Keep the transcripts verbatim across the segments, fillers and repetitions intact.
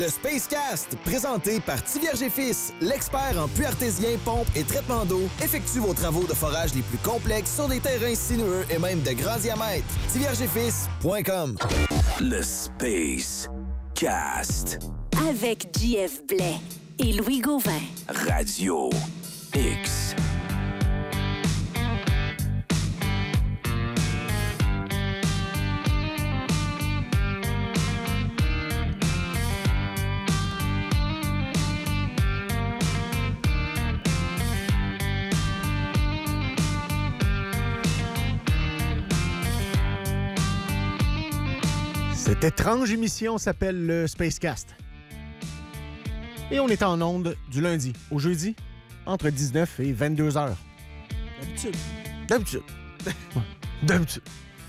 Le Spacecast, présenté par Tivierge et Fils, l'expert en puits artésien, pompe et traitement d'eau, effectue vos travaux de forage les plus complexes sur des terrains sinueux et même de grands diamètres. tivierge et fils point com. Le Spacecast. Avec J F Blais et Louis Gauvin. Radio X. Cette étrange émission s'appelle le Spacecast. Et on est en onde du lundi au jeudi, entre dix-neuf et vingt-deux heures. D'habitude. D'habitude. Ouais, d'habitude.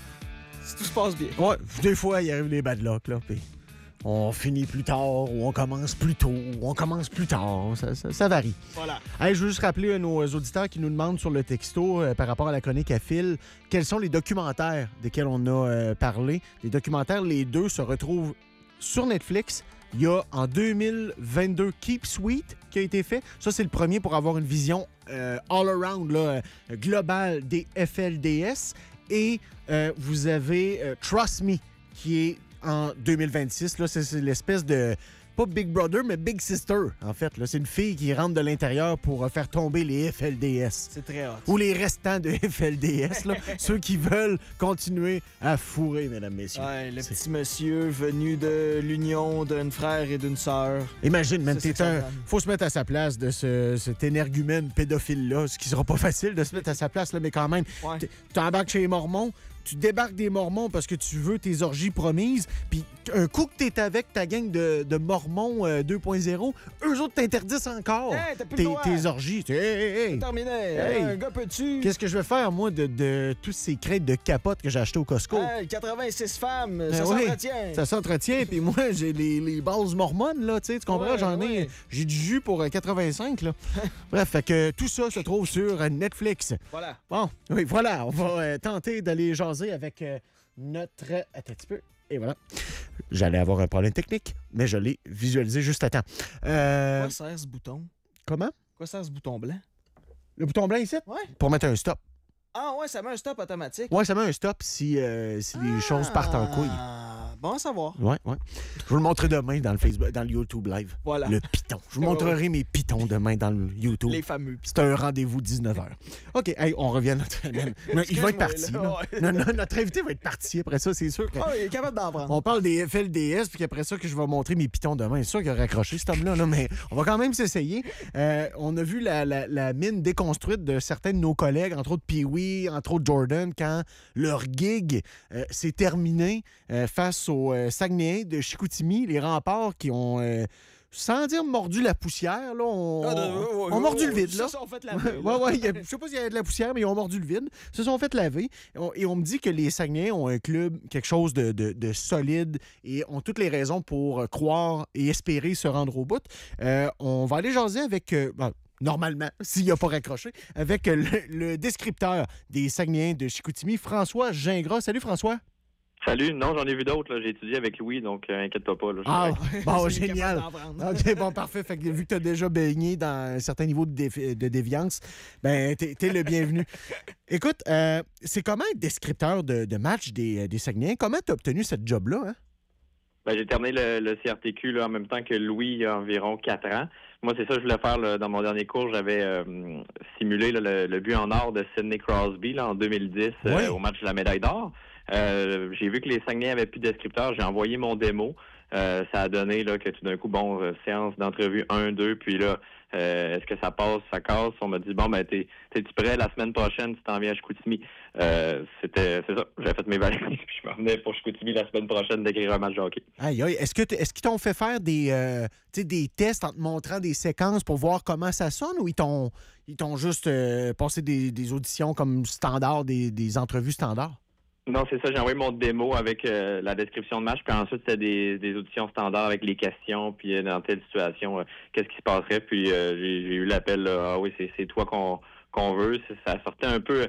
Si tout se passe bien. Ouais, des fois, il arrive des bad luck, là, puis on finit plus tard, ou on commence plus tôt, ou on commence plus tard. Ça, ça, ça varie. Voilà. Hey, je veux juste rappeler à nos auditeurs qui nous demandent sur le texto, euh, par rapport à la chronique à Phil, quels sont les documentaires desquels on a euh, parlé. Les documentaires, les deux, se retrouvent sur Netflix. Il y a en deux mille vingt-deux Keep Sweet qui a été fait. Ça, c'est le premier pour avoir une vision euh, all-around, là, euh, globale des F L D S. Et euh, vous avez euh, Trust Me qui est en deux mille vingt-six. Là, c'est, c'est l'espèce de... Pas Big Brother, mais Big Sister, en fait. Là, c'est une fille qui rentre de l'intérieur pour faire tomber les F L D S. C'est très hot. Ou les restants de F L D S, là, ceux qui veulent continuer à fourrer, mesdames, messieurs. Ouais, le C'est... petit monsieur venu de l'union d'un frère et d'une sœur. Imagine, man, Ça, t'es c'est un... ça, Faut se mettre à sa place de ce, cet énergumène pédophile-là, ce qui sera pas facile de se mettre à sa place, là, mais quand même, Ouais. tu embarques chez les Mormons, tu débarques des Mormons parce que tu veux tes orgies promises, puis un coup que t'es avec ta gang de, de Mormons euh, deux point zéro, eux autres t'interdisent encore Hey, t'as plus le tes, droit. tes orgies. Hey, hey, hey. C'est terminé. Hey. Un gars peux-tu? Qu'est-ce que je vais faire, moi, de, de tous ces crêtes de capote que j'ai achetées au Costco? Hey, quatre-vingt-six femmes, Ben ça oui, s'entretient. Ça s'entretient, puis moi, j'ai les, les bases mormones, là, tu sais, tu comprends? Ouais, J'en ai, ouais. j'ai du jus pour euh, quatre-vingt-cinq, là. Bref, fait que tout ça se trouve sur euh, Netflix. Voilà. Bon, oui, voilà, on va euh, tenter d'aller jaser avec euh, notre... Attends un petit peu, et voilà. J'allais avoir un problème technique, mais je l'ai visualisé juste à temps. Euh, Quoi sert ce bouton? comment? Quoi sert ce bouton blanc? Le bouton blanc ici? Ouais. Pour mettre un stop. Ah ouais, ça met un stop automatique. Ouais, ça met un stop si, euh, si les choses partent en couille. Ah, bon à savoir. Ouais, ouais. Je vous le montrerai demain dans le Facebook, dans le YouTube Live. Voilà. Le piton. Je vous montrerai mes pitons demain dans le YouTube. Les fameux. C'est un rendez-vous dix-neuf heures. OK, hey, on revient à notre... Non, il va être parti. là, là. ouais. Non, non, notre invité va être parti après ça, c'est sûr. Que... Ah, il est capable d'en prendre. On parle des F L D S, puis après ça, que je vais montrer mes pitons demain. C'est sûr qu'il a raccroché, cet homme-là, là, mais on va quand même s'essayer. Euh, on a vu la, la, la mine déconstruite de certains de nos collègues, entre autres Pee-Wee, entre autres Jordan, quand leur gig euh, s'est terminé euh, face aux euh, Saguenayens de Chicoutimi, les remparts qui ont... Euh, sans dire mordu la poussière, là, on, Ah, de- ouais, ouais, on ouais, mordu ouais, le vide, ça, là. ça, on fait la veille, ouais, là. ouais, il y a- je sais pas s'il y avait de la poussière, mais ils ont mordu le vide. Ils se sont fait laver. Et on, et on me dit que les Saguenayens ont un club, quelque chose de, de- de solide, et ont toutes les raisons pour croire et espérer se rendre au bout. Euh, on va aller jaser avec... euh, ben, normalement, s'il n'a pas raccroché, avec le, le descripteur des Saguenayens de Chicoutimi, François Gingras. Salut, François. Salut, non, j'en ai vu d'autres. Là. J'ai étudié avec Louis, donc euh, inquiète-toi pas. Là, Ah, bon, C'est génial. capable d'en prendre. OK, bon, parfait. Fait que vu que tu as déjà baigné dans un certain niveau de, défi- de déviance, ben, t'es, t'es le bienvenu. Écoute, euh, c'est comment être descripteur de, de match des, des Saguenayens? Comment tu as obtenu cette job-là? Hein? Ben, j'ai terminé le, le C R T Q là, en même temps que Louis il y a environ quatre ans. Moi, c'est ça que je voulais faire là, dans mon dernier cours. J'avais euh, simulé là, le, le but en or de Sidney Crosby là, en deux mille dix euh, Ouais. au match de la médaille d'or. Euh, j'ai vu que les Saguenayens avaient plus de descripteurs. J'ai envoyé mon démo. Euh, ça a donné là, que tout d'un coup, bon, euh, séance d'entrevue un deux, puis là, euh, est-ce que ça passe, ça casse? On m'a dit, bon, ben, t'es, t'es-tu prêt la semaine prochaine, tu t'en viens à Chicoutimi? Euh, c'était, c'est ça, j'avais fait mes valises, puis je m'en venais pour Chicoutimi la semaine prochaine d'écrire un match de hockey. Aïe, aïe. Est-ce, que t- est-ce qu'ils t'ont fait faire des, euh, tu sais, des tests en te montrant des séquences pour voir comment ça sonne, ou ils t'ont, ils t'ont juste euh, passé des, des auditions comme standard, des, des entrevues standards? Non, c'est ça. J'ai envoyé mon démo avec euh, la description de match, puis ensuite c'était des, des auditions standards avec les questions, puis euh, dans telle situation, euh, qu'est-ce qui se passerait, puis euh, j'ai, j'ai eu l'appel, là, ah oui, c'est, c'est toi qu'on qu'on veut. C'est- ça sortait un peu.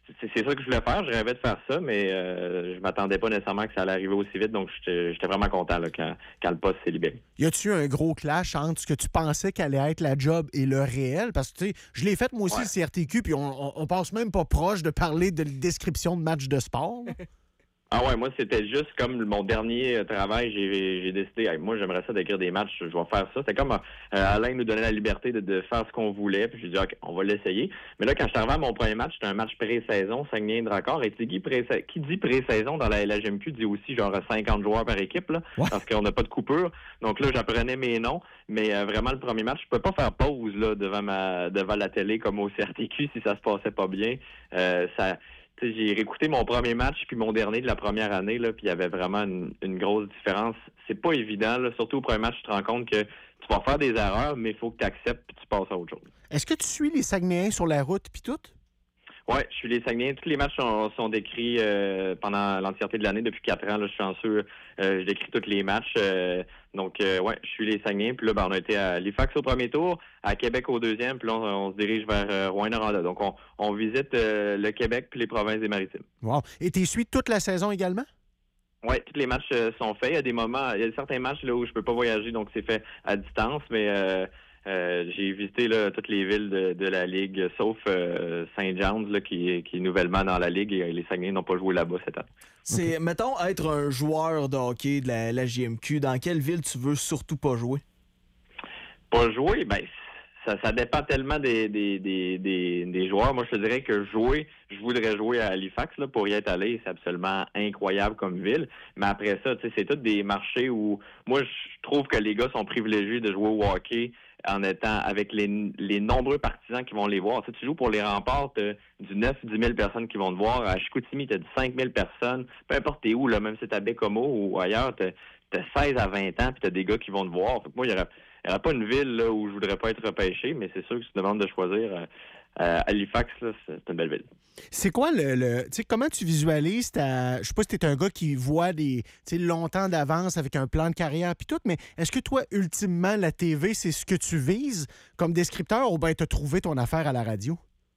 c'est, c'est ça que je voulais faire. Je rêvais de faire ça, mais euh, je m'attendais pas nécessairement que ça allait arriver aussi vite. Donc, j'étais, j'étais vraiment content là, quand, quand le poste s'est libéré. Y a-tu un gros clash entre ce que tu pensais qu'allait être la job et le réel? Parce que, tu sais, je l'ai fait moi aussi, Ouais. le C R T Q, puis on, on, on passe même pas proche de parler de description de match de sport. Ah ouais, moi, c'était juste comme mon dernier euh, travail. J'ai, j'ai décidé, hey, moi, j'aimerais ça d'écrire des matchs, je vais faire ça. C'était comme euh, Alain nous donnait la liberté de, de faire ce qu'on voulait. Puis j'ai dit, OK, on va l'essayer. Mais là, quand je suis arrivé à mon premier match, c'était un match pré-saison, Saguenay-Dracor. Et tu sais, qui, pré- qui dit pré-saison dans la L H M Q dit aussi genre cinquante joueurs par équipe, là, Ouais. parce qu'on n'a pas de coupure. Donc là, j'apprenais mes noms. Mais euh, vraiment, le premier match, je pouvais pas faire pause là, devant, ma, devant la télé comme au C R T Q si ça se passait pas bien. Euh, ça... T'sais, j'ai réécouté mon premier match puis mon dernier de la première année, là, puis il y avait vraiment une, une grosse différence. C'est pas évident, là, surtout au premier match, tu te rends compte que tu vas faire des erreurs, mais il faut que tu acceptes puis tu passes à autre chose. Est-ce que tu suis les Saguenayens sur la route puis tout? Oui, je suis les Saguenayens. Tous les matchs sont, sont décrits euh, pendant l'entièreté de l'année. Depuis quatre ans, là, je suis chanceux. Euh, je décris tous les matchs. Euh, donc, euh, ouais, je suis les Saguenayens. Puis là, ben, on a été à Halifax au premier tour, à Québec au deuxième. Puis là, on, on se dirige vers euh, Rouyn-Noranda. Donc, on, on visite euh, le Québec puis les provinces des Maritimes. Wow. Et tu suis toute la saison également? Oui, tous les matchs euh, sont faits. Il y a des moments, il y a certains matchs là où je peux pas voyager, donc c'est fait à distance, mais euh, euh, j'ai visité là, toutes les villes de, de la Ligue, sauf euh, Saint-John's, là, qui, qui est nouvellement dans la Ligue, et les Saguenayens n'ont pas joué là-bas cette année. C'est, mettons, être un joueur de hockey de la, la J M Q, dans quelle ville tu veux surtout pas jouer? Pas jouer, ben ça, ça dépend tellement des, des, des, des, des joueurs. Moi, je te dirais que jouer, je voudrais jouer à Halifax là, pour y être allé. C'est absolument incroyable comme ville. Mais après ça, tu sais, c'est tous des marchés où moi, je trouve que les gars sont privilégiés de jouer au hockey en étant avec les, les nombreux partisans qui vont les voir. Tu sais, tu joues pour les remparts, t'as du neuf à dix mille personnes qui vont te voir. À Chicoutimi, t'as du cinq mille personnes. Peu importe t'es où, là, même si t'es à Bécomo ou ailleurs, t'as, t'as seize à vingt ans, puis t'as des gars qui vont te voir. Fait que moi, il y aurait Il n'y aurait pas une ville là, où je voudrais pas être repêché, mais c'est sûr que si tu demandes de choisir, euh, euh, Halifax, là, c'est une belle ville. C'est quoi le. le tu sais, comment tu visualises ta. Je sais pas si t'es un gars qui voit des. Tu sais, longtemps d'avance avec un plan de carrière puis tout, mais est-ce que toi, ultimement, la T V, c'est ce que tu vises comme descripteur ou bien t'as trouvé ton affaire à la radio?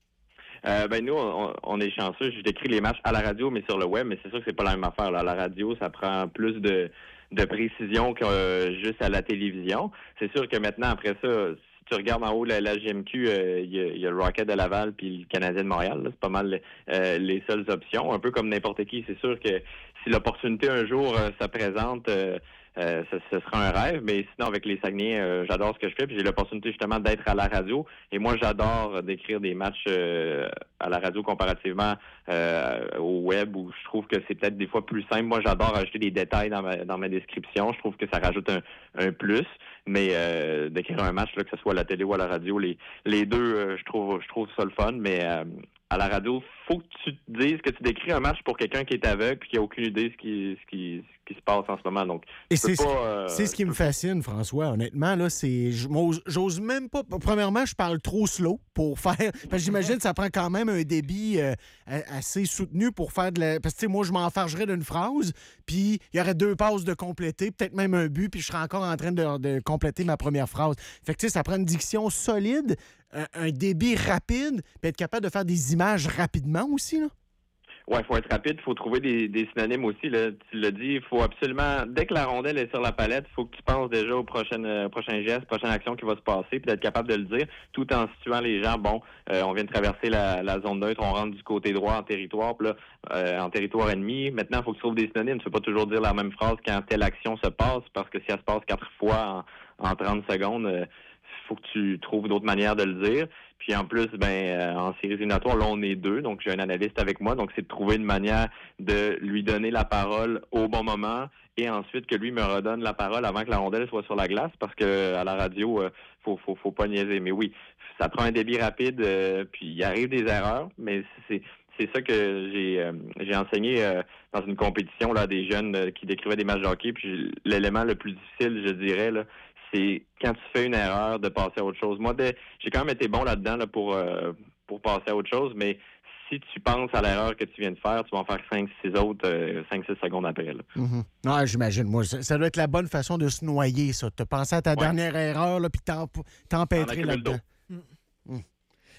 Euh, ben nous, on, on est chanceux. Je décris les matchs à la radio, mais sur le web, mais c'est sûr que c'est pas la même affaire. Là. À la radio, ça prend plus de, de précision que euh, juste à la télévision. C'est sûr que maintenant, après ça, si tu regardes en haut la, la G M Q, il euh, y, y a le Rocket de Laval puis le Canadien de Montréal. Là. C'est pas mal euh, les seules options. Un peu comme n'importe qui. C'est sûr que si l'opportunité un jour euh, se présente, euh, Euh, ce, ce sera un rêve, mais sinon, avec les Saguenayens, euh, j'adore ce que je fais, puis j'ai l'opportunité justement d'être à la radio. Et moi, j'adore d'écrire des matchs euh, à la radio comparativement euh, au web, où je trouve que c'est peut-être des fois plus simple. Moi, j'adore ajouter des détails dans ma, dans ma description. Je trouve que ça rajoute un, un plus, mais euh, d'écrire un match, là, que ce soit à la télé ou à la radio, les, les deux, euh, je trouve je trouve ça le fun, mais euh, à la radio, faut que tu te dises que tu décris un match pour quelqu'un qui est aveugle et qui a aucune idée de ce qui, ce qui, ce qui se passe en ce moment. Donc, Et c'est, pas, ce, euh, c'est ce qui me fascine, François, honnêtement. Là, c'est, j'ose, j'ose même pas. Premièrement, je parle trop slow pour faire. Parce que j'imagine que ça prend quand même un débit euh, assez soutenu pour faire de la. Parce que, tu sais, moi, je m'enfargerais d'une phrase, puis il y aurait deux passes de compléter, peut-être même un but, puis je serais encore en train de, de compléter ma première phrase. Fait que, tu sais, ça prend une diction solide, un, un débit rapide, puis être capable de faire des images rapidement aussi, là. Ouais, il faut être rapide, il faut trouver des, des synonymes aussi. Là. Tu l'as dit, il faut absolument, dès que la rondelle est sur la palette, il faut que tu penses déjà aux prochaines, euh, prochains gestes, prochaines actions qui vont se passer, puis d'être capable de le dire, tout en situant les gens. Bon, euh, on vient de traverser la, la zone neutre, on rentre du côté droit en territoire, puis là, euh, en territoire ennemi. Maintenant, il faut que tu trouves des synonymes. Tu ne peux pas toujours dire la même phrase quand telle action se passe, parce que si elle se passe quatre fois en, en trente secondes, euh, faut que tu trouves d'autres manières de le dire. Puis en plus, ben euh, en séries éliminatoires, là, on est deux, donc j'ai un analyste avec moi, donc c'est de trouver une manière de lui donner la parole au bon moment et ensuite que lui me redonne la parole avant que la rondelle soit sur la glace, parce que à la radio, euh, faut, faut, faut pas niaiser. Mais oui, ça prend un débit rapide, euh, puis il arrive des erreurs, mais c'est c'est ça que j'ai euh, j'ai enseigné euh, dans une compétition là, des jeunes euh, qui décrivaient des matchs de hockey, puis l'élément le plus difficile, je dirais, là, c'est quand tu fais une erreur de passer à autre chose. Moi, de, j'ai quand même été bon là-dedans là, pour, euh, pour passer à autre chose, mais si tu penses à l'erreur que tu viens de faire, tu vas en faire cinq six autres, euh, cinq six secondes après. Là. Mm-hmm. Non, j'imagine. Moi, ça, ça doit être la bonne façon de se noyer, ça. De penser à ta ouais. dernière erreur, là, puis t'en, t'empêtrer là-dedans. Mm.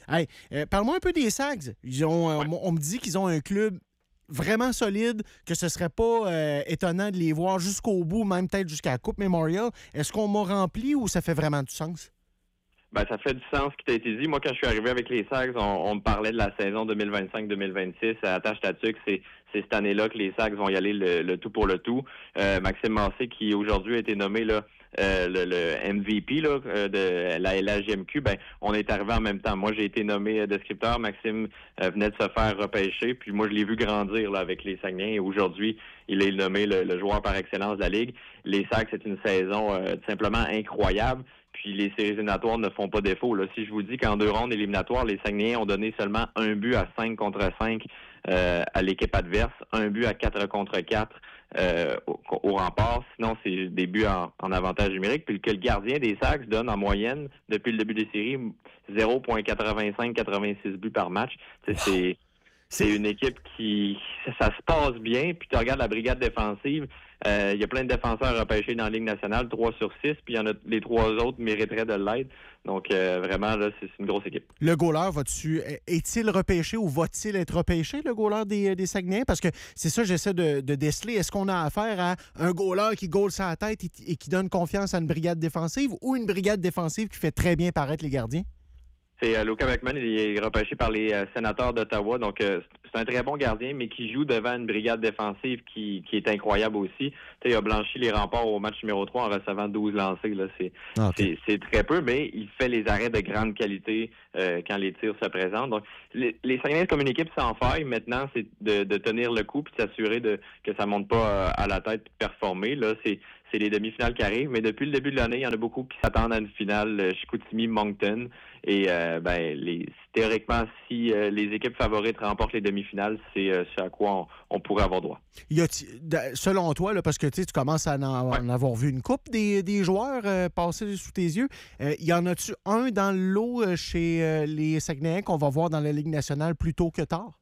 Hey, euh, parle-moi un peu des Sags. Ils ont, euh, Ouais. on, on me dit qu'ils ont un club vraiment solide, que ce serait pas euh, étonnant de les voir jusqu'au bout, même peut-être jusqu'à la Coupe Memorial. Est-ce qu'on m'a rempli ou ça fait vraiment du sens? Ben, ça fait du sens ce qui t'a été dit. Moi, quand je suis arrivé avec les Sags, on, on me parlait de la saison deux mille vingt-cinq deux mille vingt-six. À Attache Tatuc, c'est, c'est cette année-là que les Sags vont y aller le, le tout pour le tout. Euh, Maxime Massé, qui aujourd'hui a été nommé là, euh, le, le M V P là, euh, de la L H J M Q, ben, on est arrivé en même temps. Moi, j'ai été nommé euh, descripteur. Maxime euh, venait de se faire repêcher. Puis moi, je l'ai vu grandir là, avec les Saguenayens. Et aujourd'hui, il est nommé le, le joueur par excellence de la Ligue. Les Sags, c'est une saison euh, tout simplement incroyable. Puis les séries éliminatoires ne font pas défaut. Là. Si je vous dis qu'en deux rondes éliminatoires, les Saguenayens ont donné seulement un but à cinq contre cinq euh, à l'équipe adverse, un but à quatre contre quatre euh, au, au rempart. Sinon, c'est des buts en, en avantage numérique. Puis que le gardien des Sags donne en moyenne, depuis le début des séries, zéro virgule quatre-vingt-cinq quatre-vingt-six buts par match. Wow. C'est... C'est une équipe qui, ça se passe bien. Puis tu regardes la brigade défensive, euh, il y a plein de défenseurs repêchés dans la Ligue nationale, trois sur six, puis il y en a les trois autres mériteraient de l'aide. Donc euh, vraiment, là, c'est une grosse équipe. Le goaler, va-tu, est-il repêché ou va-t-il être repêché, le goaler des, des Saguenayens? Parce que c'est ça, j'essaie de, de déceler. Est-ce qu'on a affaire à un goaler qui goal sa tête et, et qui donne confiance à une brigade défensive ou une brigade défensive qui fait très bien paraître les gardiens? C'est euh, Luca McMahon, il est repêché par les euh, sénateurs d'Ottawa, donc euh, c'est un très bon gardien, mais qui joue devant une brigade défensive qui, qui est incroyable aussi. T'sais, il a blanchi les remparts au match numéro trois en recevant douze lancés. Là. C'est, okay. c'est, c'est très peu, mais il fait les arrêts de grande qualité euh, quand les tirs se présentent. Donc, les, les Saguenayens comme une équipe sans faille, maintenant, c'est de, de tenir le coup et de s'assurer de, que ça ne monte pas euh, à la tête et de performer. Là, c'est C'est les demi-finales qui arrivent, mais depuis le début de l'année, il y en a beaucoup qui s'attendent à une finale euh, Chicoutimi-Moncton. Et euh, ben, les, théoriquement, si euh, les équipes favorites remportent les demi-finales, c'est euh, ce à quoi on, on pourrait avoir droit. Y a selon toi, là, parce que tu commences à en, ouais. en avoir vu une couple des, des joueurs euh, passer sous tes yeux, euh, y en a-tu un dans le lot euh, chez euh, les Saguenayens qu'on va voir dans la Ligue nationale plus tôt que tard?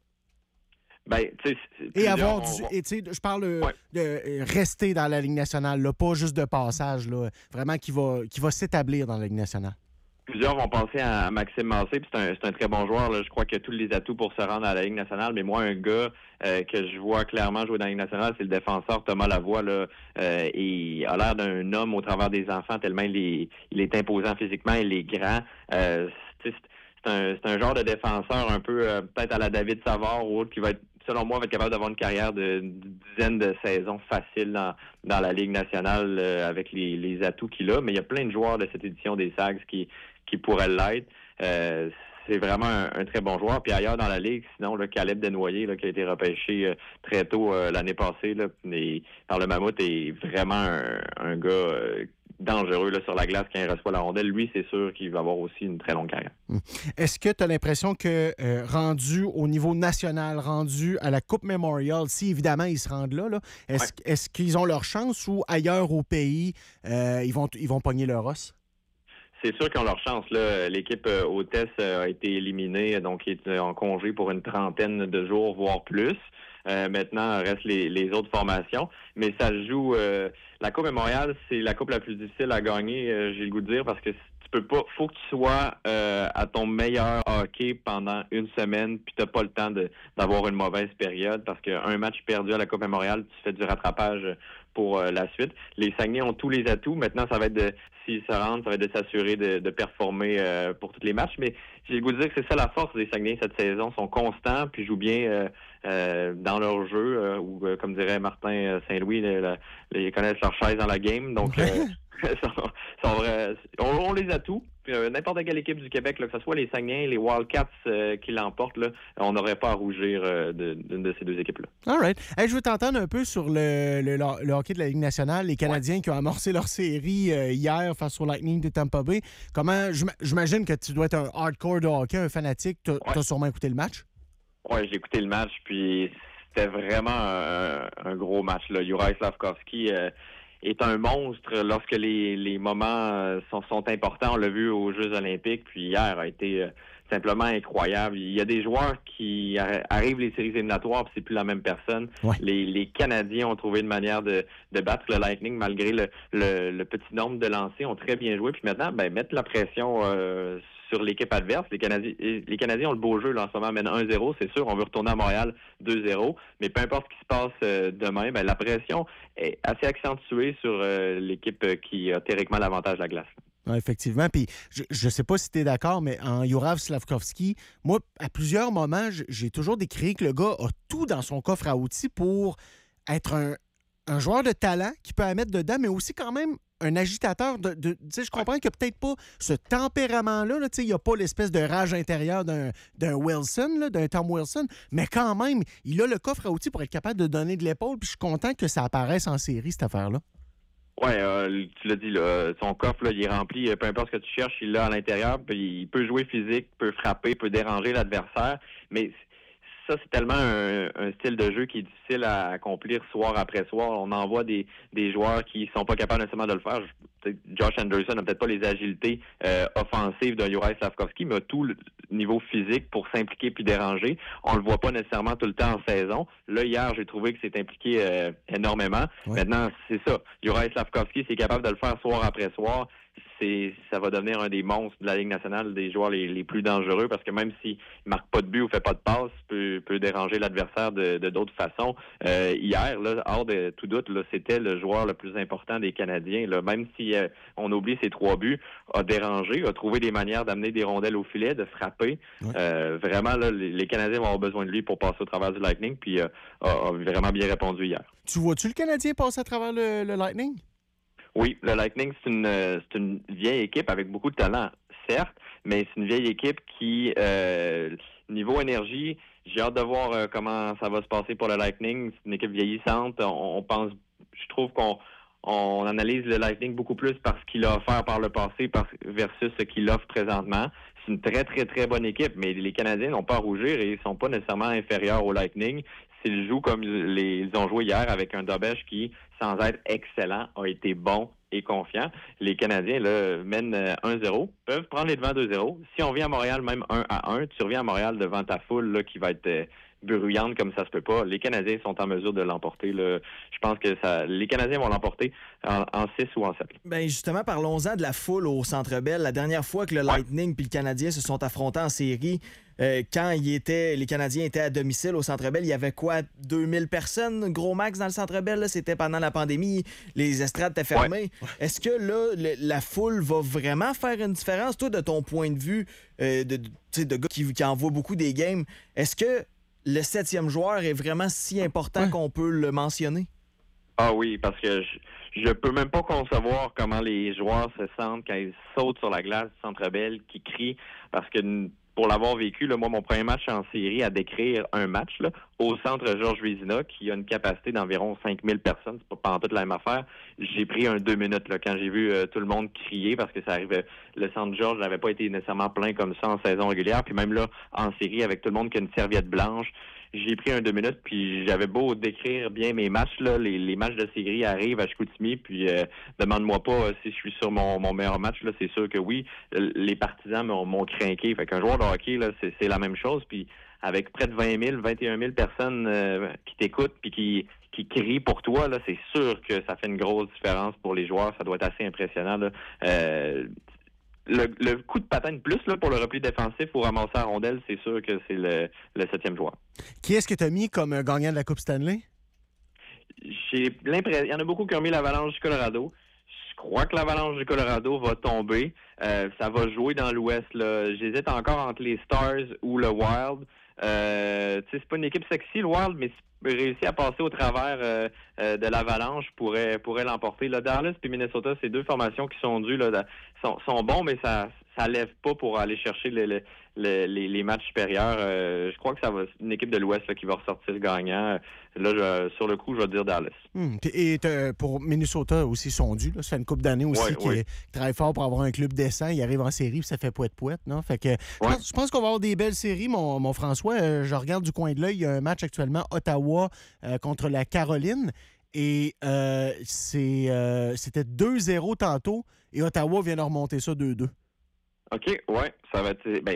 Ben, et avoir du. Et tu sais, je parle ouais. de rester dans la Ligue nationale, là, pas juste de passage, là, vraiment qui va, qui va s'établir dans la Ligue nationale. Plusieurs vont penser à Maxime Massé, puis c'est un, c'est un très bon joueur. Là. Je crois qu'il a tous les atouts pour se rendre à la Ligue nationale, mais moi, un gars euh, que je vois clairement jouer dans la Ligue nationale, c'est le défenseur Thomas Lavoie. Là, euh, il a l'air d'un homme au travers des enfants, tellement il est, il est imposant physiquement, il est grand. Euh, c'est, c'est, un, c'est un genre de défenseur un peu euh, peut-être à la David Savard ou autre qui va être selon moi, va être capable d'avoir une carrière de, de dizaines de saisons faciles dans, dans la Ligue nationale euh, avec les, les atouts qu'il a. Mais il y a plein de joueurs de cette édition des Sags qui, qui pourraient l'être. Euh, c'est vraiment un, un très bon joueur. Puis ailleurs dans la Ligue, sinon, le Caleb Desnoyers, là, qui a été repêché euh, très tôt euh, l'année passée là, et, par le Mammouth, est vraiment un, un gars euh, dangereux là, sur la glace quand il reçoit la rondelle. Lui, c'est sûr qu'il va avoir aussi une très longue carrière. Est-ce que tu as l'impression que euh, rendu au niveau national, rendu à la Coupe Memorial, si évidemment ils se rendent là, là est-ce, ouais. est-ce qu'ils ont leur chance ou ailleurs au pays, euh, ils vont ils vont pogner leur os? C'est sûr qu'ils ont leur chance. Là. L'équipe euh, hôtesse euh, a été éliminée, donc il est en congé pour une trentaine de jours, voire plus. Euh, maintenant, restent les, les autres formations. Mais ça joue... Euh, la Coupe Memorial, c'est la coupe la plus difficile à gagner, euh, j'ai le goût de dire, parce que tu peux pas... faut que tu sois euh, à ton meilleur hockey pendant une semaine, puis t'as pas le temps de, d'avoir une mauvaise période, parce qu'un match perdu à la Coupe Memorial, tu fais du rattrapage pour euh, la suite. Les Saguenay ont tous les atouts. Maintenant, ça va être de... S'ils se rendent, ça va être de s'assurer de, de performer euh, pour tous les matchs. Mais j'ai le goût de dire que c'est ça la force des Saguenay cette saison. Ils sont constants, puis jouent bien euh, euh, dans leur jeu, euh, ou euh, comme dirait Martin Saint-Louis, le, le, le, ils connaissent leur chaise dans la game. Donc, euh, sont, sont vrais, on, on les a tous. Puis, euh, n'importe quelle équipe du Québec, là, que ce soit les Saguenay, les Wildcats euh, qui l'emportent, là, on n'aurait pas à rougir euh, de, d'une de ces deux équipes-là. All right. Hey, je veux t'entendre un peu sur le, le, le hockey de la Ligue nationale, les Canadiens ouais. qui ont amorcé leur série euh, hier face au Lightning de Tampa Bay. Comment, j'imagine que tu dois être un hardcore de hockey, un fanatique. Tu as ouais. sûrement écouté le match? Oui, j'ai écouté le match, puis c'était vraiment un, un gros match. Là. Juraj Slafkovský euh, est un monstre lorsque les, les moments sont, sont importants. On l'a vu aux Jeux olympiques, puis hier a été euh, simplement incroyable. Il y a des joueurs qui ar- arrivent les séries éliminatoires puis c'est plus la même personne. Ouais. Les, les Canadiens ont trouvé une manière de, de battre le Lightning malgré le, le, le petit nombre de lancers, ont très bien joué. Puis maintenant, ben, mettre la pression euh, sur l'équipe adverse. Les Canadiens, les Canadiens ont le beau jeu là, en ce moment, mènent un zéro, c'est sûr. On veut retourner à Montréal deux zéro. Mais peu importe ce qui se passe euh, demain, ben, la pression est assez accentuée sur euh, l'équipe qui a théoriquement l'avantage de la glace. Ouais, effectivement. Puis je ne sais pas si tu es d'accord, mais en Juraj Slafkovský, moi, à plusieurs moments, j'ai toujours décrit que le gars a tout dans son coffre à outils pour être un, un joueur de talent qui peut la mettre dedans, mais aussi quand même un agitateur. De, de, je comprends qu'il n'y a peut-être pas ce tempérament-là. Là, il n'y a pas l'espèce de rage intérieure d'un, d'un Wilson, là, d'un Tom Wilson, mais quand même, il a le coffre à outils pour être capable de donner de l'épaule. Puis je suis content que ça apparaisse en série, cette affaire-là. Oui, euh, tu l'as dit, là, son coffre, là, il est rempli, peu importe ce que tu cherches, il l'a à l'intérieur, puis il peut jouer physique, peut frapper, peut déranger l'adversaire, mais ça, c'est tellement un, un style de jeu qui est difficile à accomplir soir après soir. On en voit des, des joueurs qui sont pas capables nécessairement de le faire. Josh Anderson n'a peut-être pas les agilités euh, offensives d'un Juraj Slafkovský, mais a tout le niveau physique pour s'impliquer puis déranger. On le voit pas nécessairement tout le temps en saison. Là, hier, j'ai trouvé que c'est impliqué euh, énormément. Ouais. Maintenant, c'est ça. Juraj Slafkovský, c'est capable de le faire soir après soir. C'est, ça va devenir un des monstres de la Ligue nationale, des joueurs les, les plus dangereux, parce que même s'il ne marque pas de but ou fait pas de passe, peut, peut déranger l'adversaire de, de d'autres façons. Euh, hier, là, hors de tout doute, là, c'était le joueur le plus important des Canadiens. Là, même si euh, on oublie ses trois buts, a dérangé, a trouvé des manières d'amener des rondelles au filet, de frapper. Ouais. Euh, vraiment, là, les, les Canadiens vont avoir besoin de lui pour passer au travers du Lightning, puis euh, a, a vraiment bien répondu hier. Tu vois-tu le Canadien passer à travers le, le Lightning? Oui, le Lightning, c'est une, c'est une vieille équipe avec beaucoup de talent, certes, mais c'est une vieille équipe qui, euh, niveau énergie, j'ai hâte de voir euh, comment ça va se passer pour le Lightning. C'est une équipe vieillissante. On, on pense, je trouve qu'on on analyse le Lightning beaucoup plus par ce qu'il a offert par le passé par, versus ce qu'il offre présentement. C'est une très, très, très bonne équipe, mais les Canadiens n'ont pas à rougir et ils sont pas nécessairement inférieurs au Lightning. S'ils jouent comme les, ils ont joué hier avec un Dobeš qui, sans être excellent, a été bon et confiant. Les Canadiens là, mènent un zéro, peuvent prendre les devants deux zéro. Si on vient à Montréal même un à un, tu reviens à Montréal devant ta foule là, qui va être euh, bruyante comme ça se peut pas. Les Canadiens sont en mesure de l'emporter. Là. Je pense que ça, les Canadiens vont l'emporter en, en six ou en sept. Ben justement, parlons-en de la foule au Centre Bell. La dernière fois que le Lightning et le Canadien se sont affrontés en série, Euh, quand il était, les Canadiens étaient à domicile au Centre Bell, il y avait quoi, deux mille personnes, gros max dans le Centre Bell? Là? C'était pendant la pandémie, les estrades étaient fermées. Ouais. Est-ce que là, le, la foule va vraiment faire une différence? Toi, de ton point de vue, euh, de, de, de gars qui, qui envoie beaucoup des games, est-ce que le septième joueur est vraiment si important ouais. qu'on peut le mentionner? Ah oui, parce que je, je peux même pas concevoir comment les joueurs se sentent quand ils sautent sur la glace du Centre Bell, qui crient, parce que pour l'avoir vécu, là, moi, mon premier match en série à décrire un match là, au centre Georges Vezina, qui a une capacité d'environ cinq mille personnes, c'est pas pendant toute la même affaire. J'ai pris un deux minutes là, quand j'ai vu euh, tout le monde crier, parce que ça arrivait. Le centre Georges n'avait pas été nécessairement plein comme ça en saison régulière, puis même là, en série, avec tout le monde qui a une serviette blanche. J'ai pris un deux minutes, puis j'avais beau décrire bien mes matchs, là, les, les matchs de série arrivent à Chicoutimi, puis euh, demande-moi pas euh, si je suis sur mon, mon meilleur match, là, c'est sûr que oui. Les partisans m'ont, m'ont craqué. Fait qu'un joueur de hockey, là, c'est, c'est la même chose, puis avec près de vingt mille, vingt et un mille personnes euh, qui t'écoutent, puis qui, qui crient pour toi, là, c'est sûr que ça fait une grosse différence pour les joueurs. Ça doit être assez impressionnant, là. Euh, Le, le coup de patin de plus là, pour le repli défensif ou ramasser la rondelle, c'est sûr que c'est le, le septième joueur. Qui est-ce que tu as mis comme gagnant de la Coupe Stanley? J'ai l'impression. Il y en a beaucoup qui ont mis l'Avalanche du Colorado. Je crois que l'Avalanche du Colorado va tomber. Euh, ça va jouer dans l'Ouest. Là. J'hésite encore entre les Stars ou le Wild. Euh, tu sais, c'est pas une équipe sexy, le Wild, mais réussir à passer au travers euh, euh, de l'Avalanche pourrait pourrait l'emporter. Là, Dallas et Minnesota, c'est deux formations qui sont dues, là, sont, sont bons, mais ça ça lève pas pour aller chercher les, les, les, les matchs supérieurs. Euh, je crois que ça va une équipe de l'Ouest là, qui va ressortir gagnant. Là, je, sur le coup, je vais dire Dallas. Hum, et pour Minnesota aussi, sont dus. Là. Ça fait une couple d'années aussi ouais, qui, ouais. qui travaille fort pour avoir un club décent. Il arrive en série et ça fait poète-poète. Non? Fait que, ouais. je, pense, je pense qu'on va avoir des belles séries, mon, mon François. Euh, je regarde du coin de l'œil. Il y a un match actuellement, Ottawa euh, contre la Caroline. Et euh, c'est, euh, c'était deux zéro tantôt. Et Ottawa vient de remonter ça deux deux. OK, ouais. Ça va être... Ben,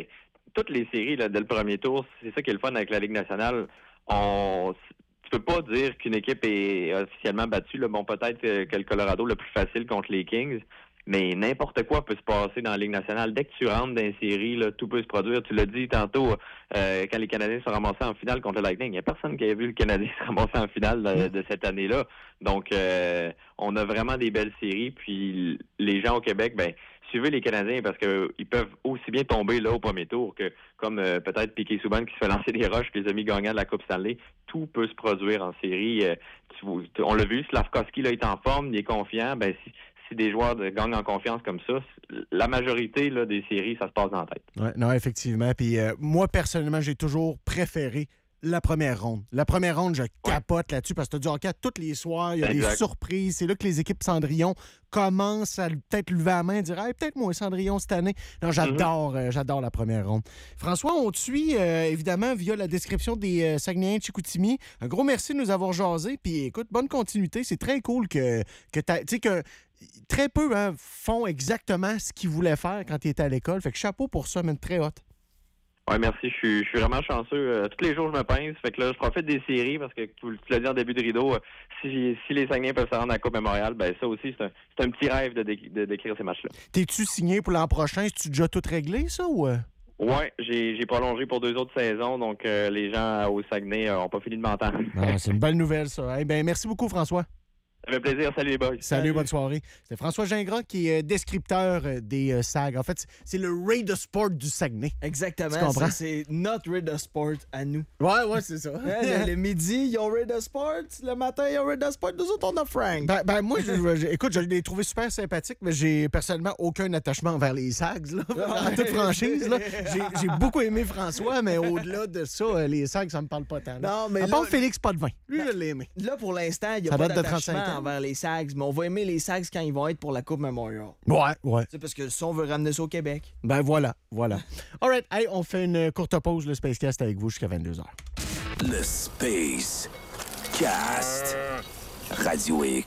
toutes les séries, là, dès le premier tour, c'est ça qui est le fun avec la Ligue nationale. On... Tu peux pas dire qu'une équipe est officiellement battue. Là. Bon, peut-être que le Colorado le plus facile contre les Kings, mais n'importe quoi peut se passer dans la Ligue nationale. Dès que tu rentres dans une série, là, tout peut se produire. Tu l'as dit tantôt, euh, quand les Canadiens se ramassaient en finale contre le Lightning, il n'y a personne qui a vu le Canadien se ramasser en finale de, de cette année-là. Donc, euh, on a vraiment des belles séries. Puis, les gens au Québec, ben suivez les Canadiens parce qu'ils peuvent aussi bien tomber là au premier tour que comme euh, peut-être Piquet Souban qui se fait lancer des roches puis les amis gagnants de la Coupe Stanley. Tout peut se produire en série. Euh, tu, tu, on l'a vu, Slavkovski là, est en forme, il est confiant. Ben si, si des joueurs de, gagnent en confiance comme ça, la majorité là, des séries, ça se passe dans la tête. Ouais, non, effectivement. Puis euh, moi, personnellement, j'ai toujours préféré la première ronde. La première ronde, je capote ouais. là-dessus parce que tu as du hockey tous les soirs. Il y a exact. Des surprises. C'est là que les équipes Cendrillon commencent à peut-être lever la main et dire hey, peut-être moi Cendrillon cette année. Non, j'adore, mm-hmm. euh, j'adore la première ronde. François, on te suit euh, évidemment via la description des euh, Saguenayens de Chicoutimi. Un gros merci de nous avoir jasé. Puis écoute, bonne continuité. C'est très cool que, que tu sais que très peu hein, font exactement ce qu'ils voulaient faire quand ils étaient à l'école. Fait que chapeau pour ça, mais très hot. Oui, merci. Je suis, je suis vraiment chanceux. Euh, tous les jours, je me pince. Fait que là, je profite des séries parce que tu, tu l'as dit en début de rideau, euh, si, si les Saguenayens peuvent se rendre à la Coupe Memorial, ben ça aussi, c'est un, c'est un petit rêve de, de, d'écrire ces matchs-là. T'es-tu signé pour l'an prochain? Est-tu déjà tout réglé, ça? ou Oui, j'ai, j'ai prolongé pour deux autres saisons. Donc, euh, les gens au Saguenay n'ont euh, pas fini de m'entendre. Ah, c'est une belle nouvelle, ça. Eh ben, merci beaucoup, François. Ça fait plaisir. Salut les boys. Salut, Salut. Bonne soirée. C'est François Gingras qui est descripteur des euh, S A G. En fait, c'est le Ray de Sport du Saguenay. Exactement. Tu comprends? C'est, c'est notre Ray de Sport à nous. Ouais, ouais, c'est ça. Ouais, le, le midi, ils ont Ray de Sport. Le matin, ils ont Ray de Sport. Nous autres, on a Frank. Ben, ben moi, je, je, écoute, je l'ai trouvé super sympathique, mais j'ai personnellement aucun attachement envers les S A Gs. Là, en toute franchise. Là. J'ai, j'ai beaucoup aimé François, mais au-delà de ça, les S A Gs, ça me parle pas tant. Là. Non, mais à part Félix Potvin. Lui, je l'ai aimé. Là, pour l'instant, il n'y a ça pas d'attachement envers les S A Gs. Mais on va aimer les Sags quand ils vont être pour la Coupe Memorial. Ouais, ouais. C'est parce que ça, on veut ramener ça au Québec. Ben voilà, voilà. All right, hey, on fait une courte pause. Le Spacecast avec vous jusqu'à vingt-deux heures. Le Space Cast. Radio X.